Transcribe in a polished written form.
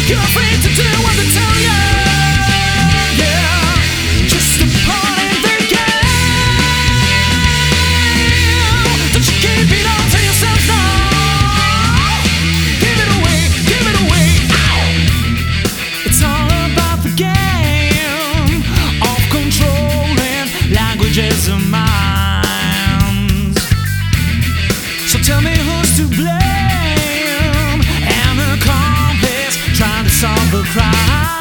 You're afraid to do what they tell you. Yeah, just a part in the game. Don't you keep it all to yourself now. Give it away, give it away. Ow. It's all about the game of controlling languages of minds. So tell me who's to blame. Solve the crime.